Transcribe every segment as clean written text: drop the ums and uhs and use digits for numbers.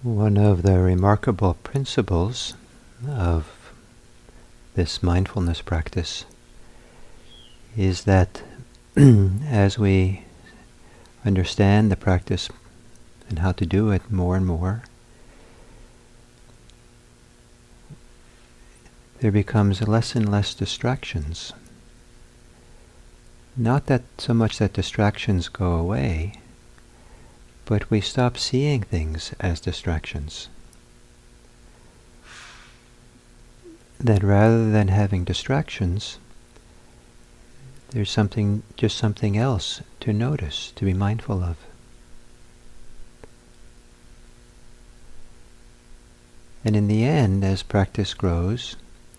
One of the remarkable principles of this mindfulness practice is that as we understand the practice and how to do it more and more, there becomes less and less distractions. Not that so much that distractions go away, but we stop seeing things as distractions. That rather than having distractions, there's just something else to notice, to be mindful of. And in the end, as practice grows,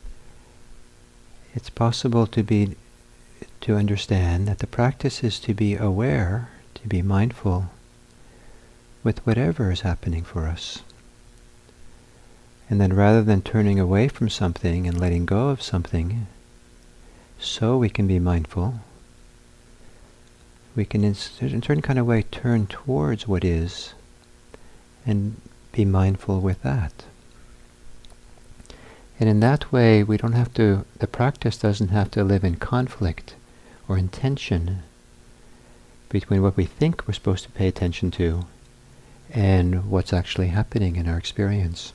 it's possible to understand that the practice is to be aware, to be mindful with whatever is happening for us. And then rather than turning away from something and letting go of something so we can be mindful, we can in a certain kind of way turn towards what is and be mindful with that. And in that way, the practice doesn't have to live in conflict or in tension between what we think we're supposed to pay attention to and what's actually happening in our experience.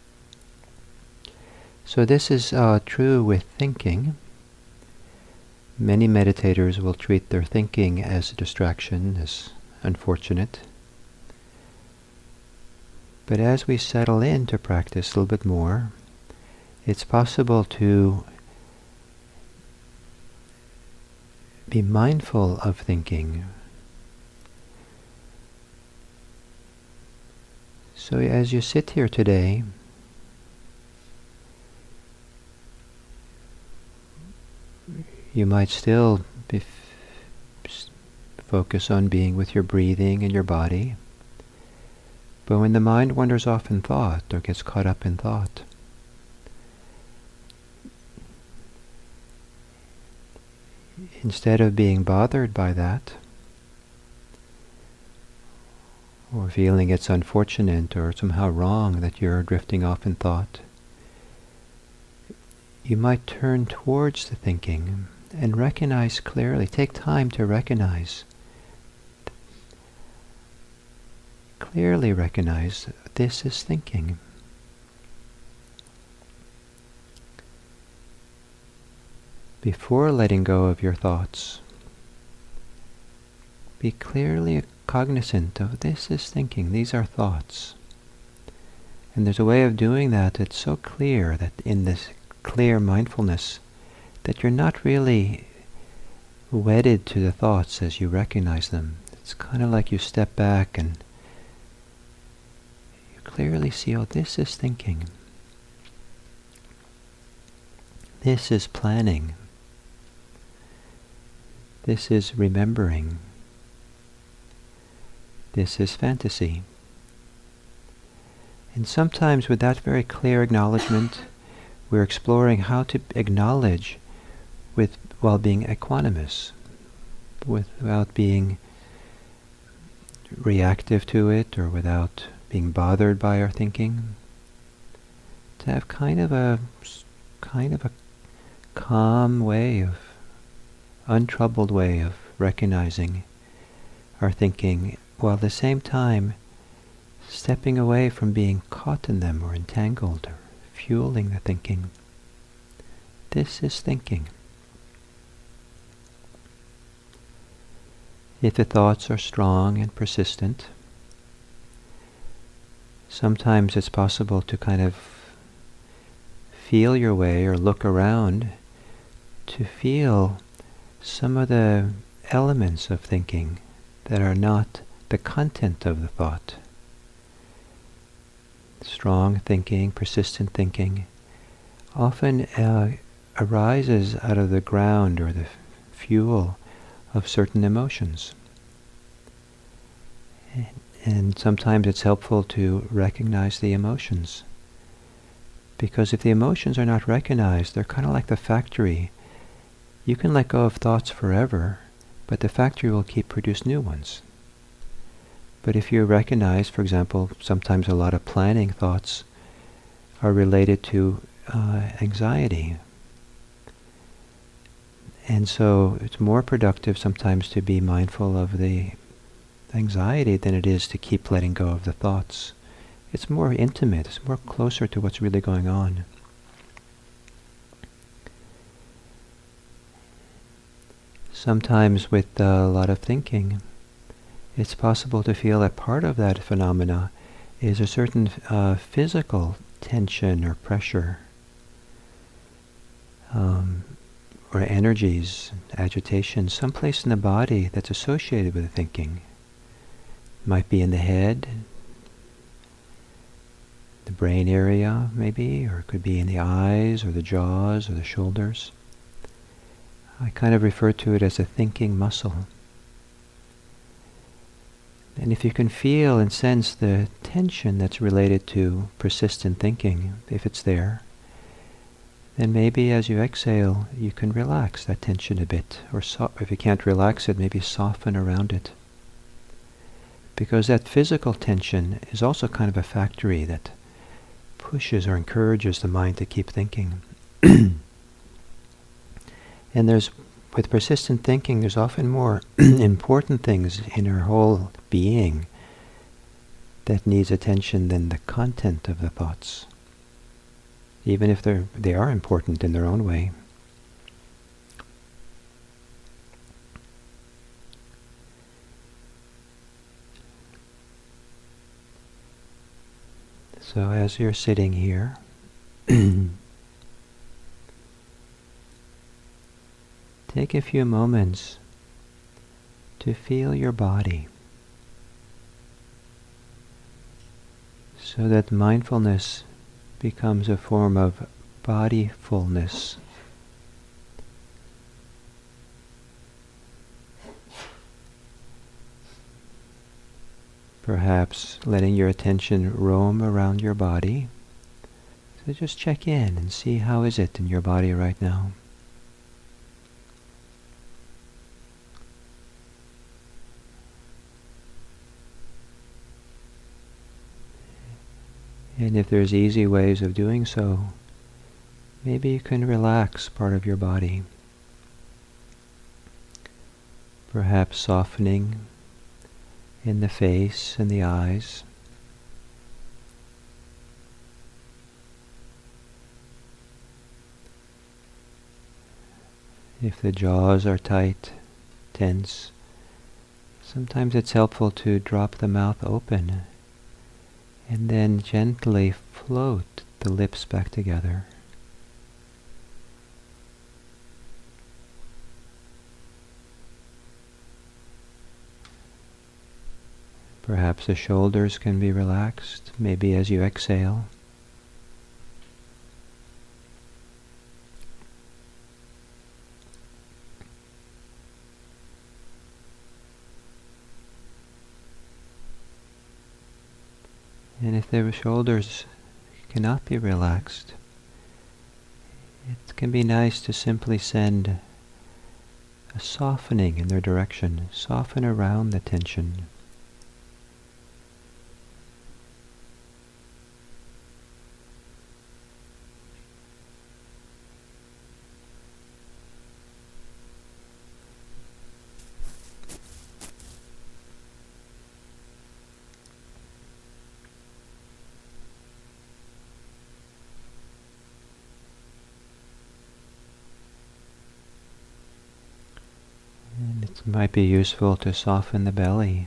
So this is true with thinking. Many meditators will treat their thinking as a distraction, as unfortunate. But as we settle into practice a little bit more, it's possible to be mindful of thinking. So as you sit here today, you might still focus on being with your breathing and your body, but when the mind wanders off in thought or gets caught up in thought, instead of being bothered by that, or feeling it's unfortunate or somehow wrong that you're drifting off in thought, you might turn towards the thinking and recognize clearly, take time to clearly recognize this is thinking. Before letting go of your thoughts, be clearly cognizant of this is thinking, these are thoughts. And there's a way of doing that that's so clear, that in this clear mindfulness, that you're not really wedded to the thoughts as you recognize them. It's kind of like you step back and you clearly see, oh, this is thinking. This is planning. This is remembering. This is fantasy. And sometimes with that very clear acknowledgement, we're exploring how to acknowledge while being equanimous, without being reactive to it or without being bothered by our thinking. To have kind of a calm way untroubled way of recognizing our thinking, while at the same time stepping away from being caught in them or entangled or fueling the thinking. This is thinking. If the thoughts are strong and persistent, sometimes it's possible to kind of feel your way or look around to feel some of the elements of thinking that are not the content of the thought. Strong thinking, persistent thinking, often arises out of the ground or the fuel of certain emotions. And sometimes it's helpful to recognize the emotions. Because if the emotions are not recognized, they're kind of like the factory. You can let go of thoughts forever, but the factory will keep producing new ones. But if you recognize, for example, sometimes a lot of planning thoughts are related to anxiety. And so it's more productive sometimes to be mindful of the anxiety than it is to keep letting go of the thoughts. It's more intimate, it's more closer to what's really going on. Sometimes with a lot of thinking, it's possible to feel that part of that phenomena is a certain physical tension or pressure, or energies, agitation, someplace in the body that's associated with thinking. It might be in the head, the brain area maybe, or it could be in the eyes or the jaws or the shoulders. I kind of refer to it as a thinking muscle. And if you can feel and sense the tension that's related to persistent thinking, if it's there, then maybe as you exhale, you can relax that tension a bit. Or if you can't relax it, maybe soften around it. Because that physical tension is also kind of a factory that pushes or encourages the mind to keep thinking. And with persistent thinking, there's often more important things in our whole being that needs attention than the content of the thoughts, even if they are important in their own way. So as you're sitting here, take a few moments to feel your body, so that mindfulness becomes a form of bodyfulness. Perhaps letting your attention roam around your body. So just check in and see how is it in your body right now. And if there's easy ways of doing so, maybe you can relax part of your body. Perhaps softening in the face and the eyes. If the jaws are tight, tense, sometimes it's helpful to drop the mouth open and then gently float the lips back together. Perhaps the shoulders can be relaxed, maybe as you exhale. And if the shoulders cannot be relaxed, it can be nice to simply send a softening in their direction, soften around the tension. And it might be useful to soften the belly,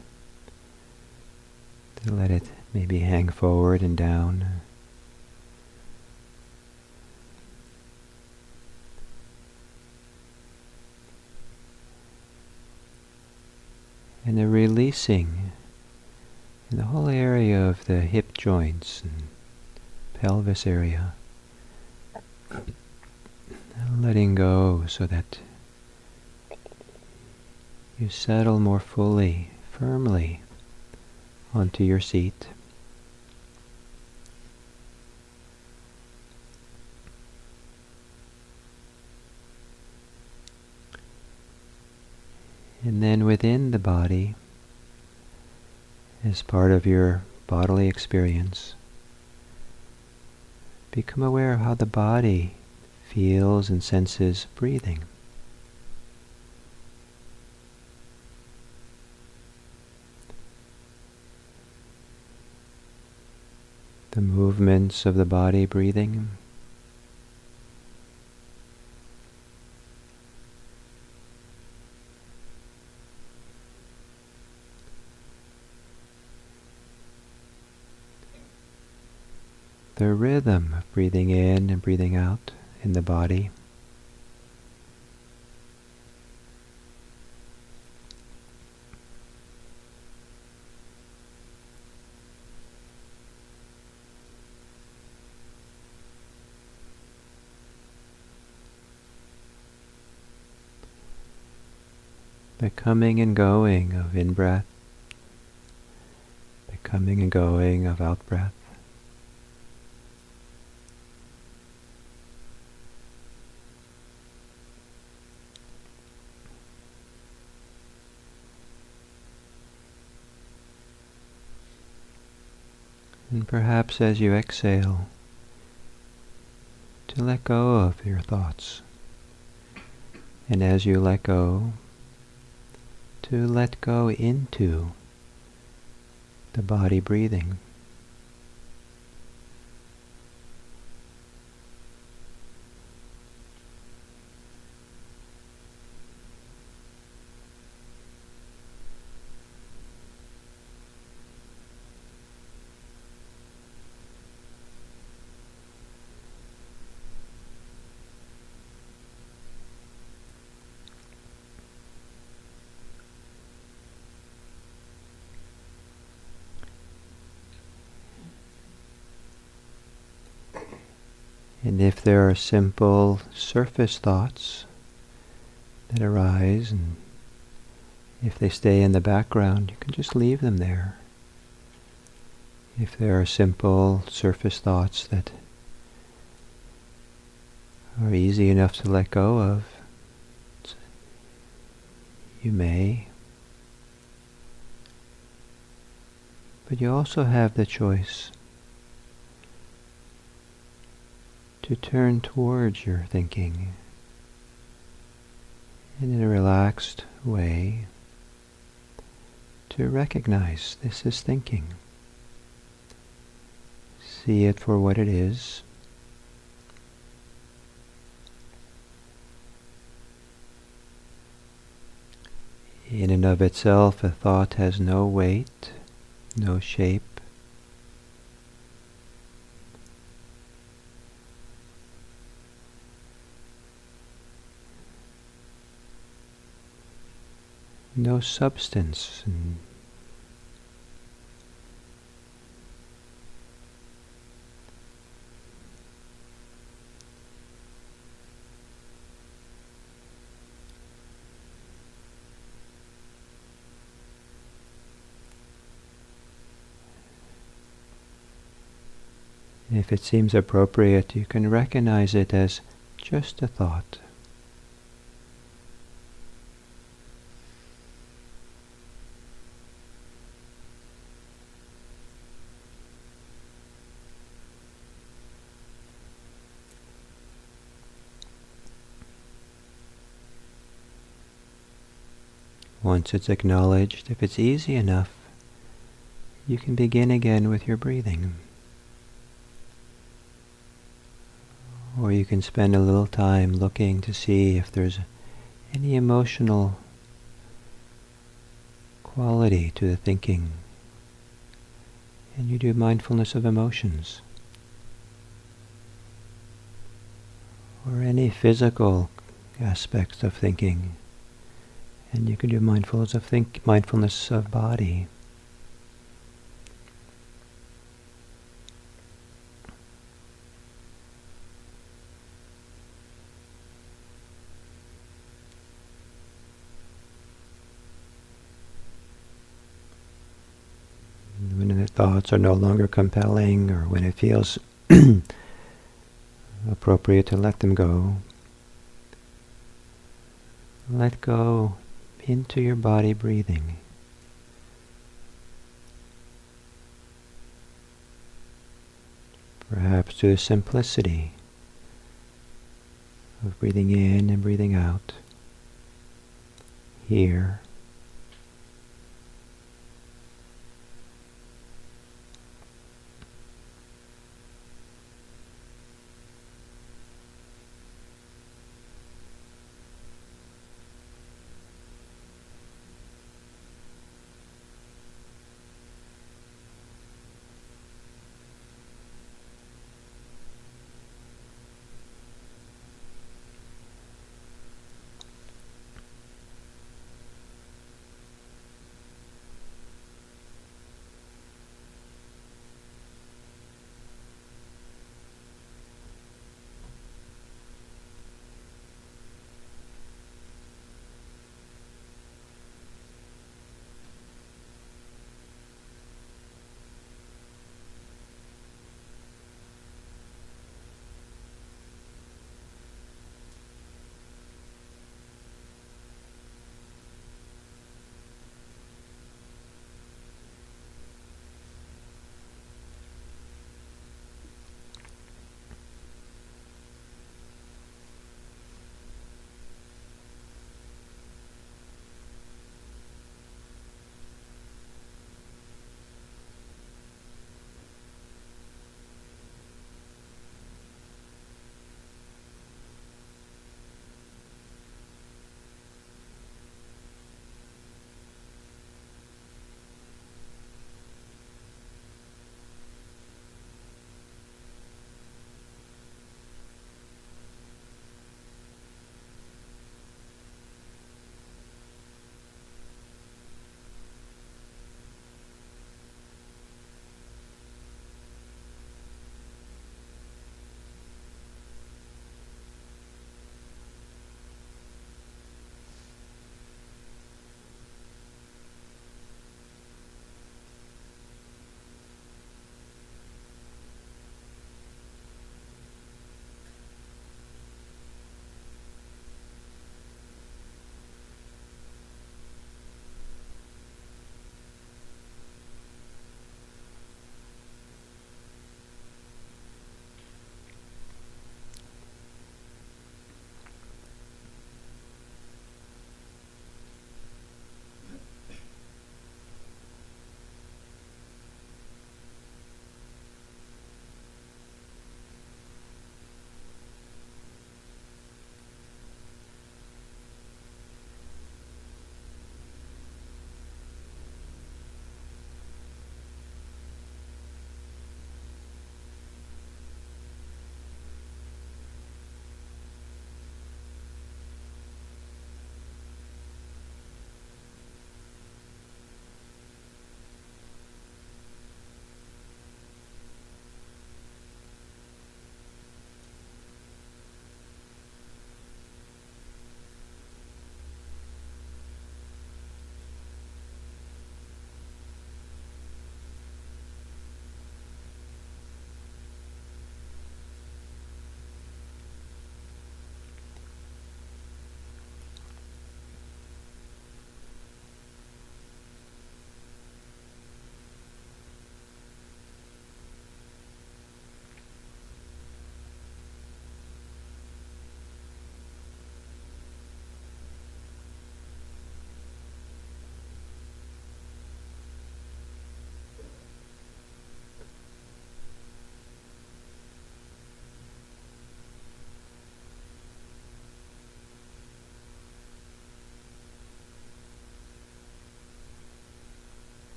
to let it maybe hang forward and down. And the releasing in the whole area of the hip joints and pelvis area. Letting go so that you settle more fully, firmly onto your seat. And then within the body, as part of your bodily experience. Become aware of how the body feels and senses breathing. The movements of the body breathing. The rhythm of breathing in and breathing out in the body. The coming and going of in-breath, the coming and going of out-breath. And perhaps as you exhale, to let go of your thoughts. And as you let go, to let go into the body breathing. And if there are simple surface thoughts that arise, and if they stay in the background, you can just leave them there. If there are simple surface thoughts that are easy enough to let go of, you may. But you also have the choice to turn towards your thinking and in a relaxed way to recognize this is thinking. See it for what it is. In and of itself, a thought has no weight, no shape. No substance. If it seems appropriate, you can recognize it as just a thought. Once it's acknowledged, if it's easy enough, you can begin again with your breathing. Or you can spend a little time looking to see if there's any emotional quality to the thinking. And you do mindfulness of emotions. Or any physical aspects of thinking. And you can do mindfulness of body. When the thoughts are no longer compelling, or when it feels appropriate to let them go, let go into your body breathing. Perhaps to the simplicity of breathing in and breathing out, here,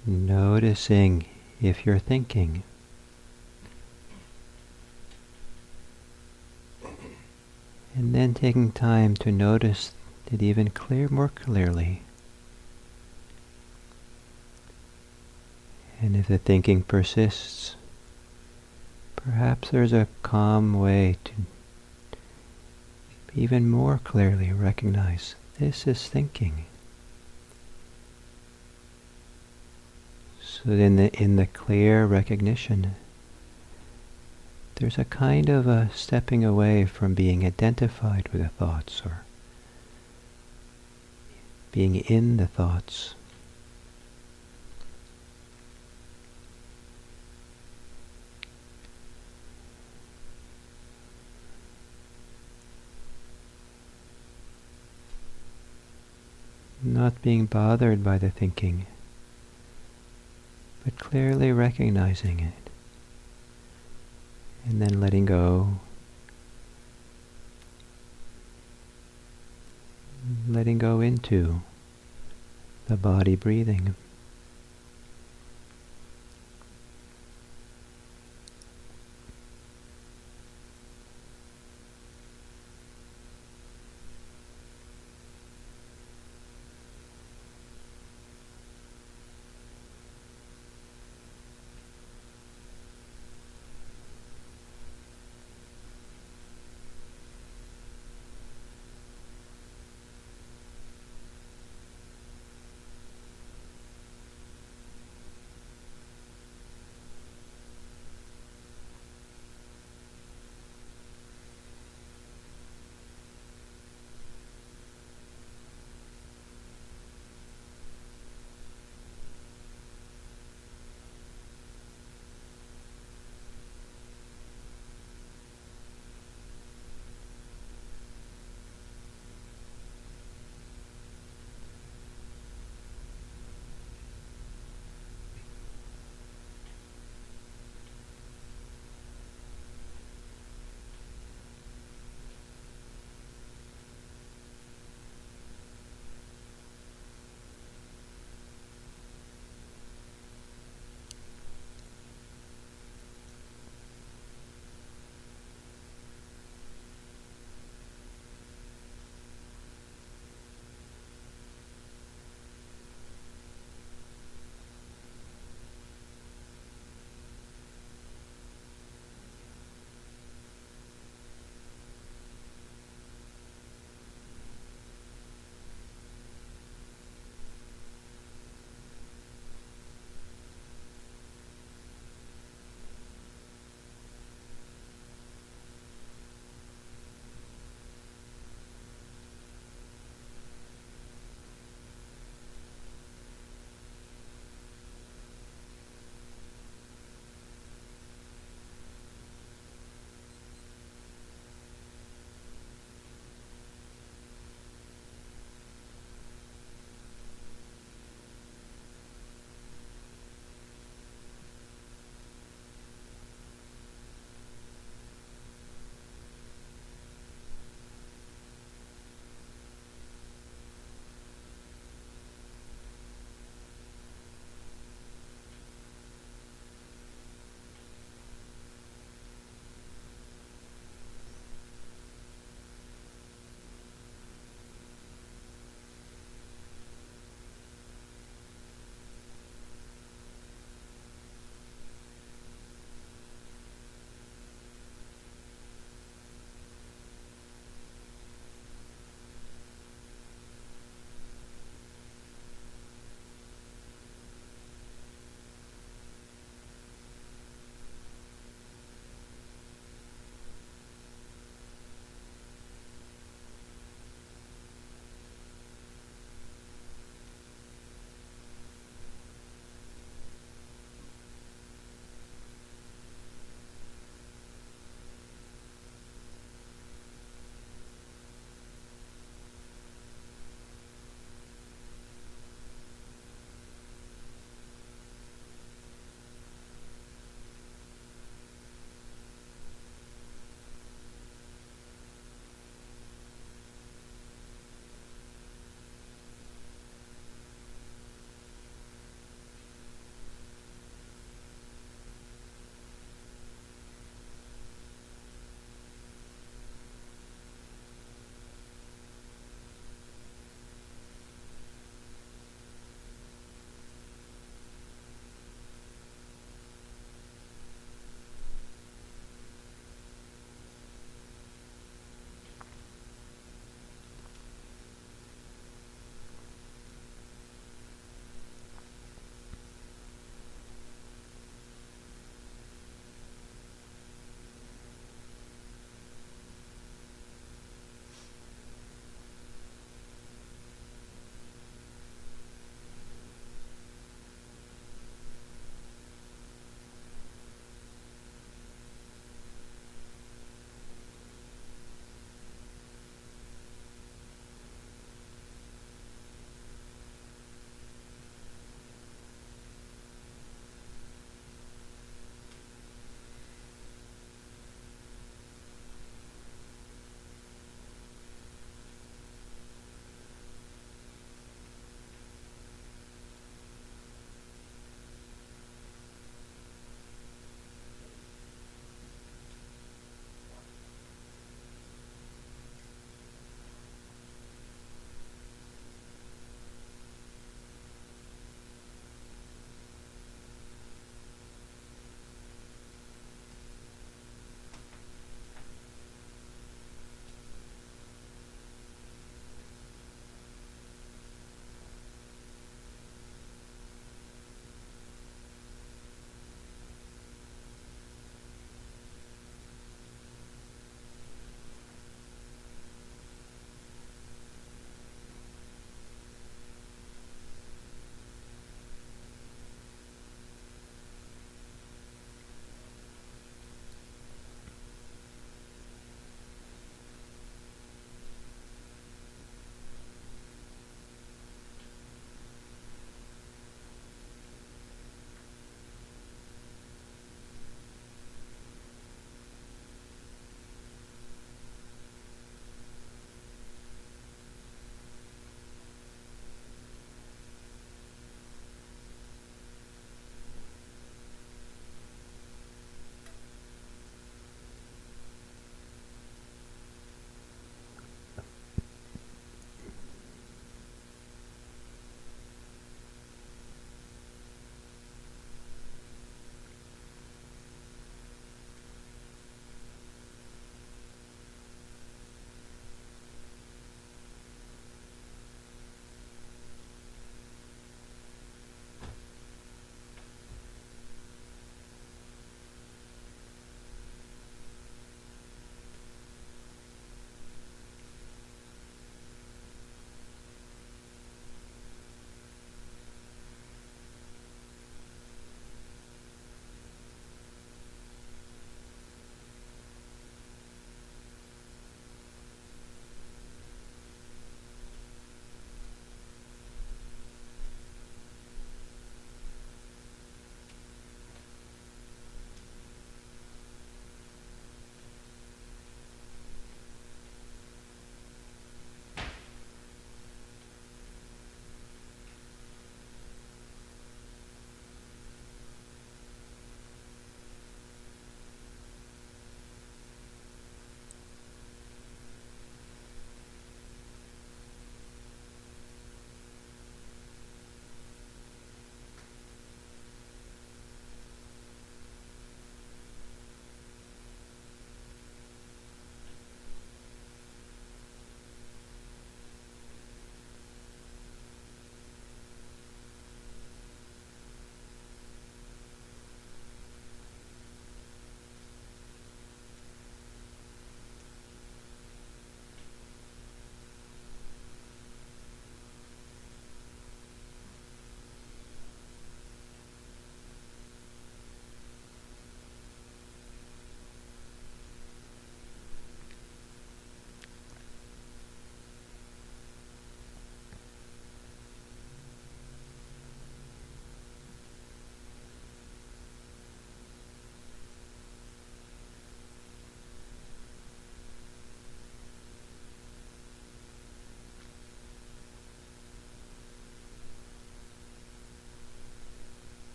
Noticing if you're thinking. And then taking time to notice it even more clearly. And if the thinking persists, perhaps there's a calm way to even more clearly recognize this is thinking. So in the clear recognition, there's a kind of a stepping away from being identified with the thoughts or being in the thoughts. Not being bothered by the thinking, but clearly recognizing it. And then letting go. Letting go into the body breathing.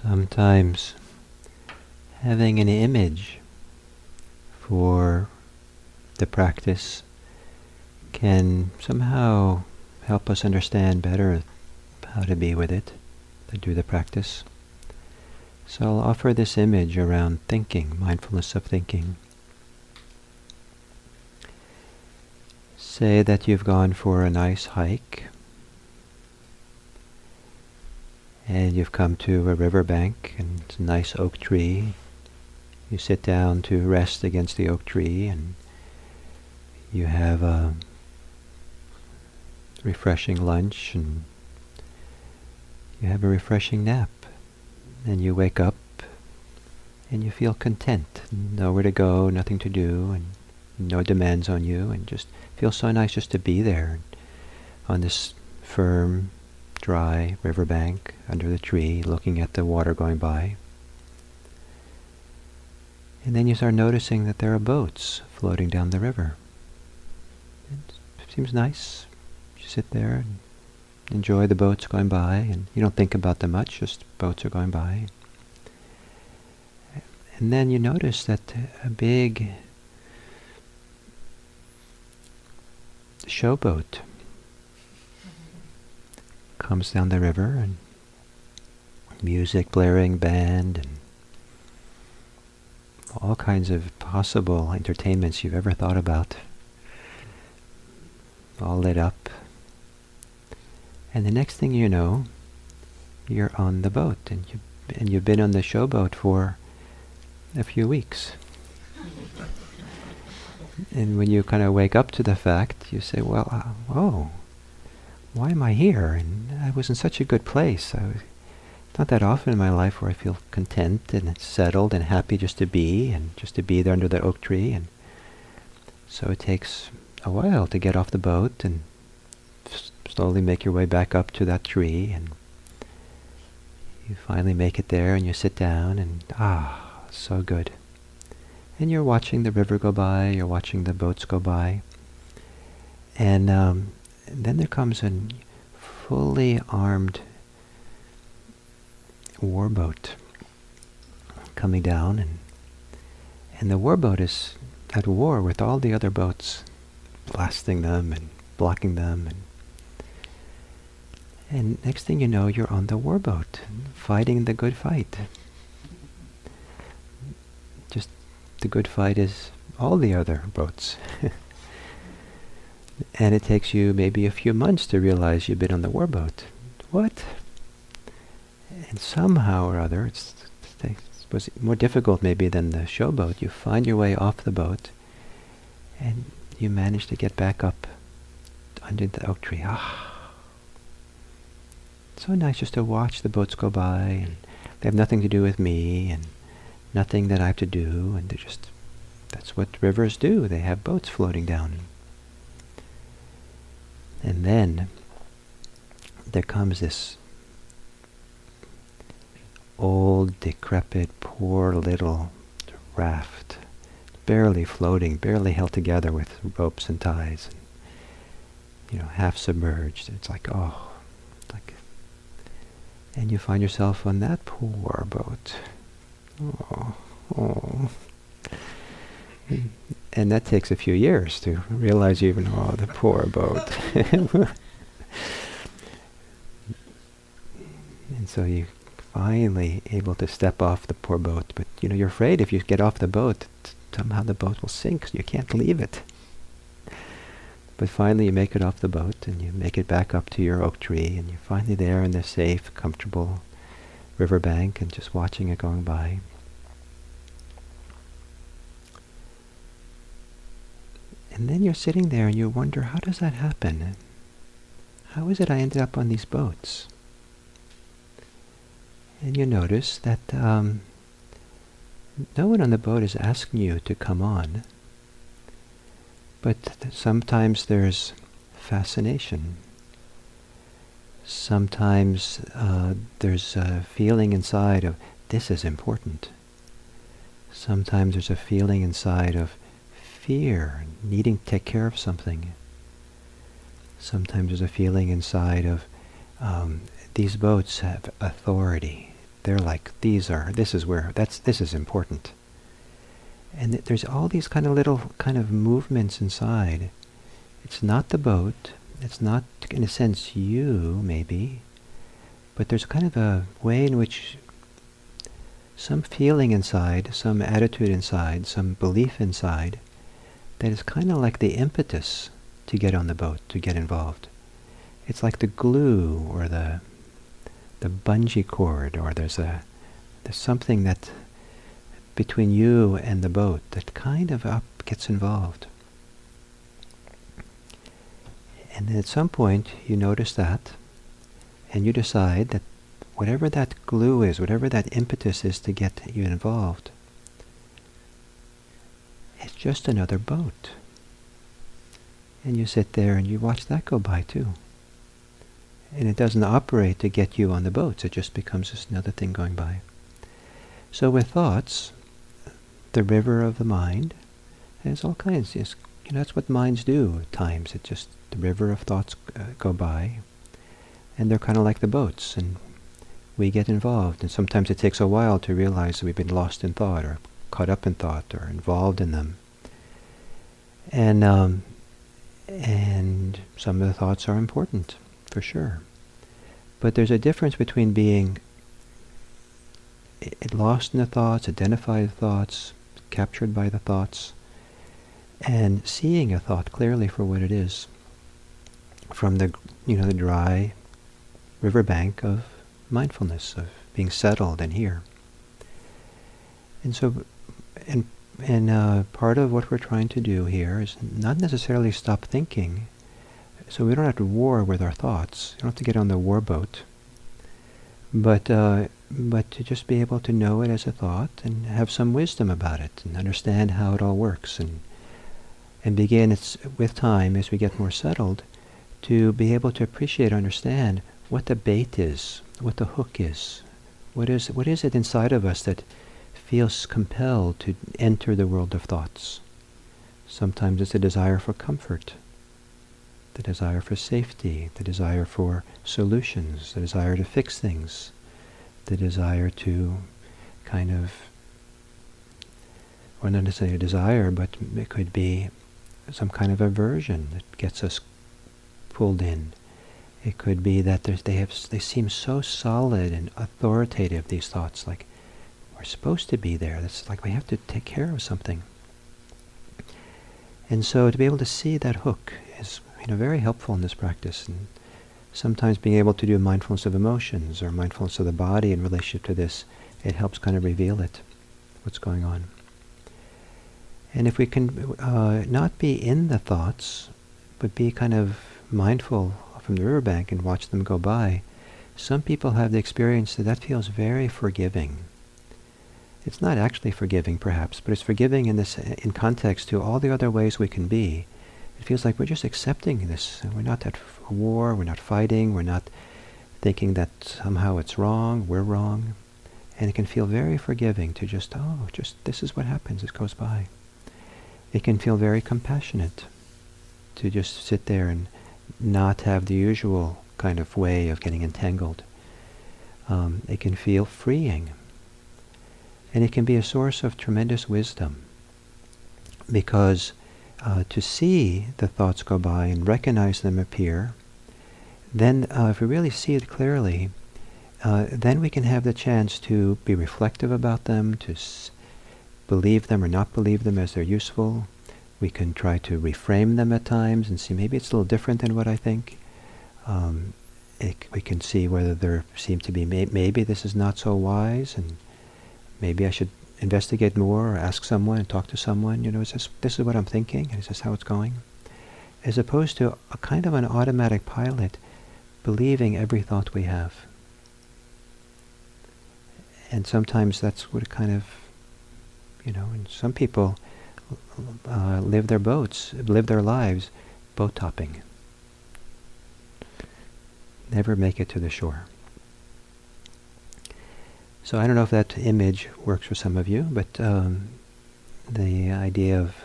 Sometimes having an image for the practice can somehow help us understand better how to be with it, to do the practice. So I'll offer this image around thinking, mindfulness of thinking. Say that you've gone for a nice hike and you've come to a riverbank and it's a nice oak tree. You sit down to rest against the oak tree and you have a refreshing lunch and you have a refreshing nap. And you wake up and you feel content, nowhere to go, nothing to do, and no demands on you, and just feels so nice just to be there on this firm, dry riverbank under the tree, looking at the water going by. And then you start noticing that there are boats floating down the river. It seems nice. You sit there and enjoy the boats going by, and you don't think about them much, just boats are going by. And then you notice that a big showboat comes down the river, and music blaring, band, and all kinds of possible entertainments you've ever thought about, all lit up. And the next thing you know, you're on the boat, and you've been on the showboat for a few weeks. And when you kind of wake up to the fact, you say, well, why am I here? And I was in such a good place. It's not that often in my life where I feel content and settled and happy just to be there under the oak tree. And so it takes a while to get off the boat and slowly make your way back up to that tree, and you finally make it there and you sit down and so good. And you're watching the river go by, you're watching the boats go by, and then there comes a fully armed warboat coming down, and the warboat is at war with all the other boats, blasting them and blocking them, and next thing you know, you're on the warboat, fighting the good fight. Just the good fight is all the other boats. And it takes you maybe a few months to realize you've been on the warboat. What? And somehow or other, it was more difficult maybe than the showboat. You find your way off the boat, and you manage to get back up under the oak tree. So nice just to watch the boats go by, and they have nothing to do with me, and nothing that I have to do, and that's what rivers do. They have boats floating down. And then there comes this old, decrepit, poor little raft, barely floating, barely held together with ropes and ties, and, half submerged. It's like, and you find yourself on that poor boat. And that takes a few years to realize even, the poor boat. And so you finally able to step off the poor boat, but you're afraid if you get off the boat, somehow the boat will sink, so you can't leave it. But finally you make it off the boat, and you make it back up to your oak tree, and you're finally there in the safe, comfortable riverbank, and just watching it going by. And then you're sitting there and you wonder, how does that happen? How is it I ended up on these boats? And you notice that no one on the boat is asking you to come on, but sometimes there's fascination. Sometimes there's a feeling inside of, this is important. Sometimes there's a feeling inside of fear, needing to take care of something. Sometimes there's a feeling inside of, these boats have authority. They're like, this is important. And there's all these kind of little kind of movements inside. It's not the boat. It's not, in a sense, you, maybe. But there's kind of a way in which some feeling inside, some attitude inside, some belief inside, that is kind of like the impetus to get on the boat, to get involved. It's like the glue or the bungee cord, or there's something that between you and the boat that kind of gets involved. And then at some point you notice that, and you decide that whatever that glue is, whatever that impetus is to get you involved, it's just another boat. And you sit there and you watch that go by too. And it doesn't operate to get you on the boats, it just becomes just another thing going by. So with thoughts, the river of the mind, there's all kinds. That's what minds do at times. It's just the river of thoughts go by, and they're kind of like the boats, and we get involved. And sometimes it takes a while to realize that we've been lost in thought, or caught up in thought, or involved in them. And some of the thoughts are important, for sure. But there's a difference between being lost in the thoughts, identified with thoughts, captured by the thoughts, and seeing a thought clearly for what it is, from the dry riverbank of mindfulness, of being settled and here. And so, part of what we're trying to do here is not necessarily stop thinking, so we don't have to war with our thoughts. You don't have to get on the war boat, but to just be able to know it as a thought and have some wisdom about it and understand how it all works, and begin with time, as we get more settled, to be able to appreciate, understand what the bait is, what the hook is. What is it inside of us that feels compelled to enter the world of thoughts? Sometimes it's a desire for comfort, the desire for safety, the desire for solutions, the desire to fix things, the desire to kind of, or not necessarily a desire, but it could be some kind of aversion that gets us pulled in. It could be that they seem so solid and authoritative, these thoughts, like we're supposed to be there. It's like we have to take care of something. And so to be able to see that hook is very helpful in this practice. And sometimes being able to do mindfulness of emotions or mindfulness of the body in relationship to this, it helps kind of reveal it, what's going on. And if we can not be in the thoughts, but be kind of mindful from the riverbank and watch them go by, some people have the experience that feels very forgiving. It's not actually forgiving, perhaps, but it's forgiving in context to all the other ways we can be. It feels like we're just accepting this. We're not at war, we're not fighting, we're not thinking that somehow it's wrong, we're wrong. And it can feel very forgiving to just this is what happens, it goes by. It can feel very compassionate to just sit there and not have the usual kind of way of getting entangled. It can feel freeing. And it can be a source of tremendous wisdom, because to see the thoughts go by and recognize them appear, then if we really see it clearly, then we can have the chance to be reflective about them, to believe them or not believe them as they're useful. We can try to reframe them at times and see maybe it's a little different than what I think. We can see whether there seem to be maybe this is not so wise, and maybe I should investigate more or ask someone and talk to someone. This is what I'm thinking, and is this how it's going? As opposed to a kind of an automatic pilot believing every thought we have. And sometimes that's what kind of, and some people live their lives boat topping. Never make it to the shore. So I don't know if that image works for some of you, but the idea of,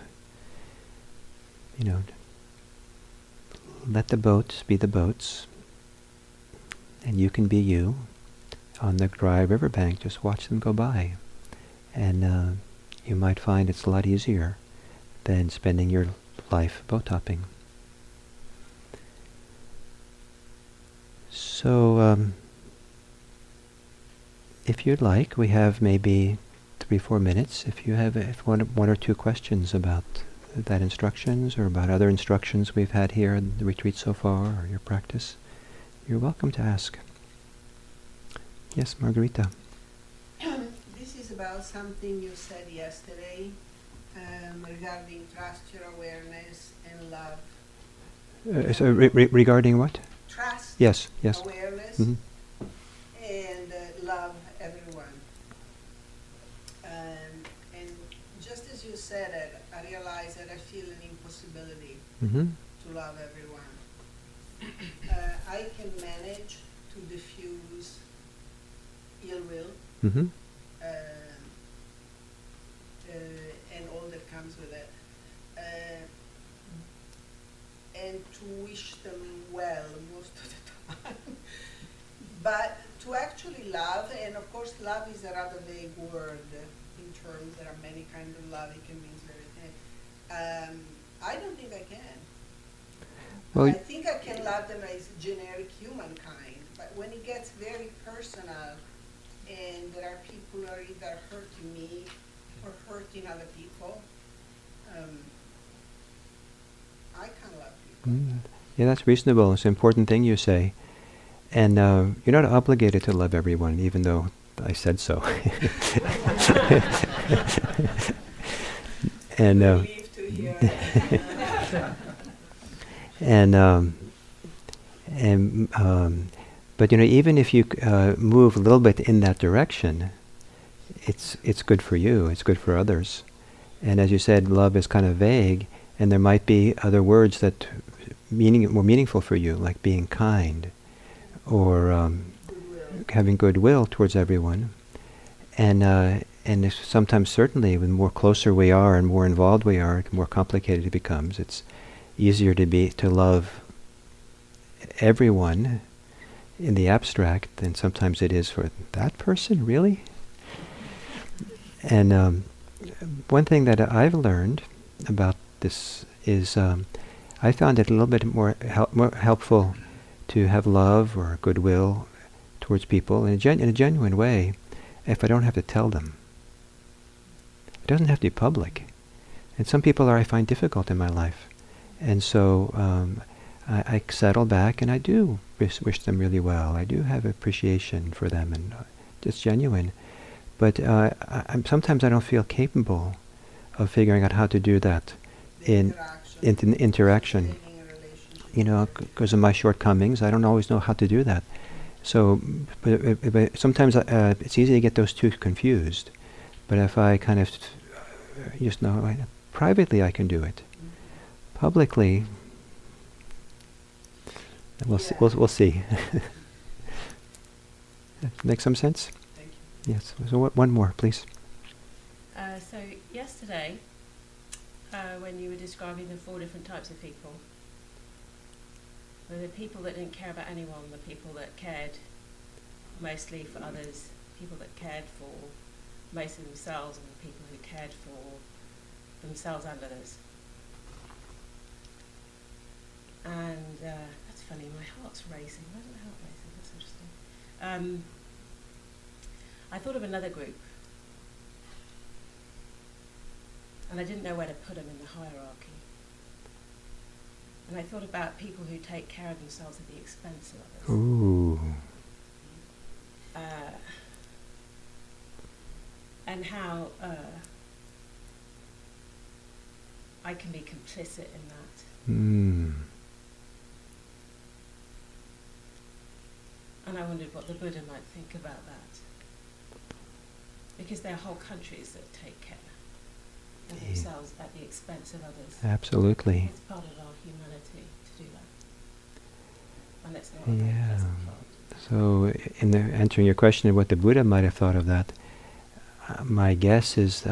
let the boats be the boats, and you can be you, on the dry riverbank, just watch them go by. And you might find it's a lot easier than spending your life boat hopping. So, if you'd like, we have maybe 3-4 minutes. If you have one or two questions about that instructions or about other instructions we've had here in the retreat so far or your practice, you're welcome to ask. Yes, Margarita. This is about something you said yesterday regarding trust, your awareness, and love. So regarding what? Trust, yes, awareness, and love everyone. And just as you said it, I realized that I feel an impossibility to love everyone. I can manage to diffuse ill will and all that comes with it, and to wish them well most of the time. But to actually love, and of course love is a rather vague word in terms, there are many kinds of love, it can mean everything. I don't think I can. Well, I think I can love them as generic humankind, but when it gets very personal and there are people who are either hurting me or hurting other people, I can't love people. Yeah, that's reasonable. It's an important thing you say. And you're not obligated to love everyone, even though I said so. And but even if you move a little bit in that direction, it's good for you. It's good for others. And as you said, love is kind of vague, and there might be other words that more meaningful for you, like being kind, or having goodwill towards everyone. And sometimes, certainly, the more closer we are and more involved we are, the more complicated it becomes. It's easier to love everyone in the abstract than sometimes it is for that person, really? And one thing that I've learned about this is I found it a little bit more helpful to have love or goodwill towards people in a genuine way if I don't have to tell them. It doesn't have to be public. And some people I find difficult in my life. And so I settle back and I do wish them really well. I do have appreciation for them, and it's genuine. But sometimes I don't feel capable of figuring out how to do that in interaction. Because of my shortcomings, I don't always know how to do that. So, but sometimes it's easy to get those two confused. But if I kind of just know, privately I can do it. Publicly, we'll see. Make some sense? Thank you. Yes. So one more, please. So yesterday, when you were describing the 4 different types of people, the people that didn't care about anyone, the people that cared mostly for others, people that cared for mostly themselves, and the people who cared for themselves and others. And that's funny, my heart's racing. Why is my heart racing? That's interesting. I thought of another group, and I didn't know where to put them in the hierarchy. And I thought about people who take care of themselves at the expense of others. Ooh. And how I can be complicit in that. And I wondered what the Buddha might think about that. Because there are whole countries that take care of themselves at the expense of others. Absolutely. It's part of our humanity to do that. And it's not a very pleasant thought. So, in answering your question of what the Buddha might have thought of that, my guess is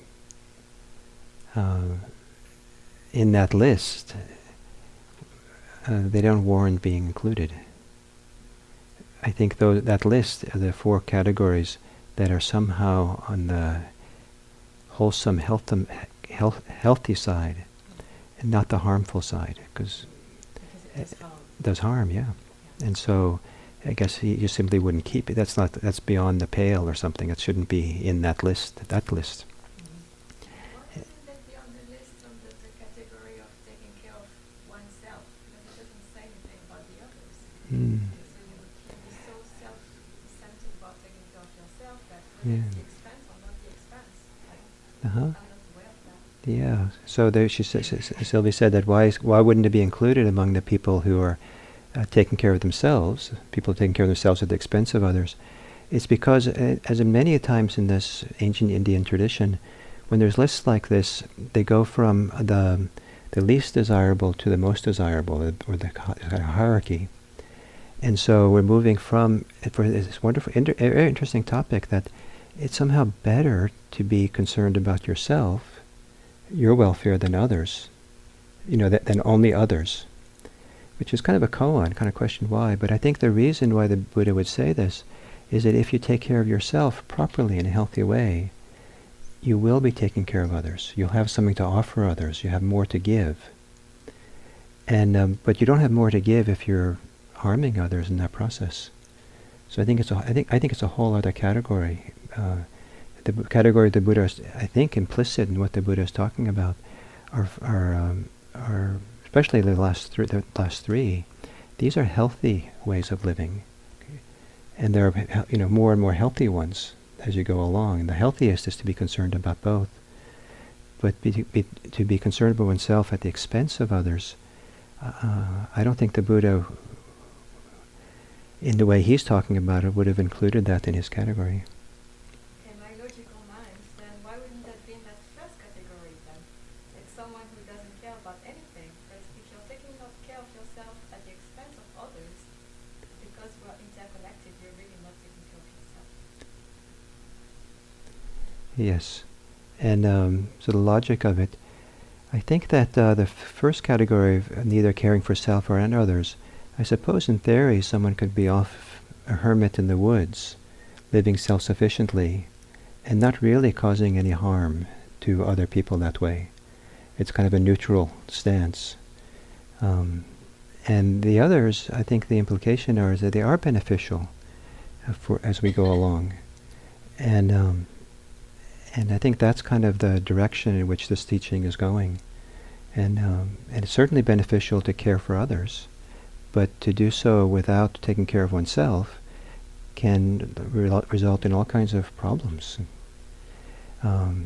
in that list, they don't warrant being included. I think that list, the 4 categories that are somehow on the wholesome, healthy side, and not the harmful side, because it does harm. does harm, yeah. And so I guess you simply wouldn't keep it. That's beyond the pale or something. It shouldn't be in that list. Why isn't that be on the list under the category of taking care of oneself? Because it doesn't say anything about the others. Mm. So you can be so self-centered about taking care of yourself that Yeah. it's the expense or not the expense. Uh-huh. I'm not aware of that. Yeah. So there, Sylvie said that why wouldn't it be included among the people who are taking care of themselves, people taking care of themselves at the expense of others? It's because, as in many times in this ancient Indian tradition, when there's lists like this, they go from the least desirable to the most desirable, or the hierarchy. And so we're moving from, for this wonderful, very interesting topic, that it's somehow better to be concerned about yourself, your welfare, than others, than only others, which is kind of a koan, kind of question why. But I think the reason why the Buddha would say this is that if you take care of yourself properly in a healthy way, you will be taking care of others. You'll have something to offer others. You have more to give. And but you don't have more to give if you're harming others in that process. So I think it's a whole other category. The category the Buddha is, I think, implicit in what the Buddha is talking about are especially the last three. These are healthy ways of living, and there are more and more healthy ones as you go along. And the healthiest is to be concerned about both, but to be concerned about oneself at the expense of others. I don't think the Buddha, in the way he's talking about it, would have included that in his category. In my logical mind, then why wouldn't that be in that first category then? It's someone who doesn't care about anything. But if you're taking care of yourself at the expense of others, because we're interconnected, you're really not taking care of yourself. Yes. And so the logic of it, I think that the first category of neither caring for self or and others, I suppose in theory someone could be off a hermit in the woods, living self-sufficiently, and not really causing any harm to other people that way. It's kind of a neutral stance. And the others, I think the implication is that they are beneficial as we go along. And I think that's kind of the direction in which this teaching is going. And it's certainly beneficial to care for others, but to do so without taking care of oneself can result in all kinds of problems. And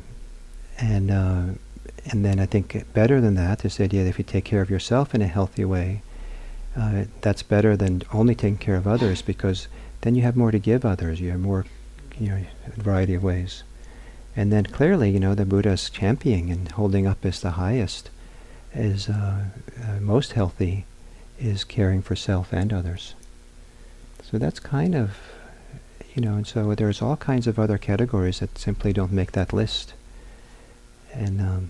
then I think better than that is the idea that if you take care of yourself in a healthy way, that's better than only taking care of others, because then you have more to give others. You have more, a variety of ways. And then clearly, the Buddha's championing and holding up as the highest, is most healthy, is caring for self and others. So that's kind of, and so there's all kinds of other categories that simply don't make that list. And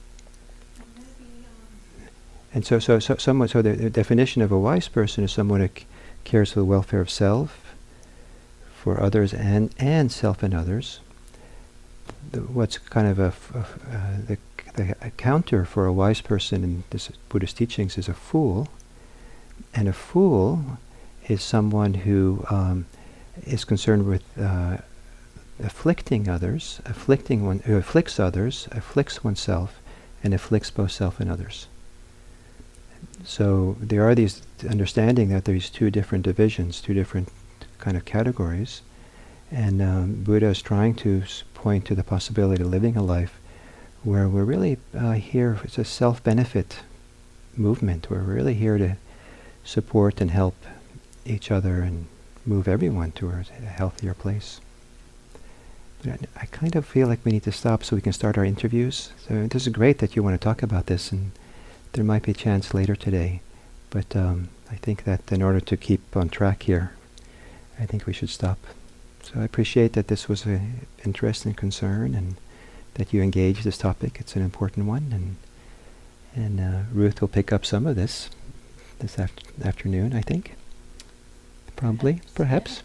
so the definition of a wise person is someone who cares for the welfare of self, for others, and self and others. What's kind of the counter for a wise person in this Buddhist teachings is a fool. And a fool is someone who is concerned with afflicting others, who afflicts others, afflicts oneself, and afflicts both self and others. So there are these understanding that there's two different divisions, two different kind of categories, and Buddha is trying to point to the possibility of living a life where we're really here, it's a self-benefit movement, where we're really here to support and help each other and move everyone towards a healthier place. But I kind of feel like we need to stop so we can start our interviews. So this is great that you want to talk about this, and there might be a chance later today. But I think that in order to keep on track here, I think we should stop. So I appreciate that this was an interest and concern, and that you engaged this topic. It's an important one, and Ruth will pick up some of this afternoon, I think. Probably, perhaps.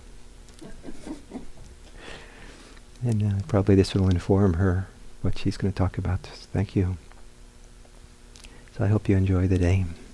And probably this will inform her what she's going to talk about. Thank you. So I hope you enjoy the day.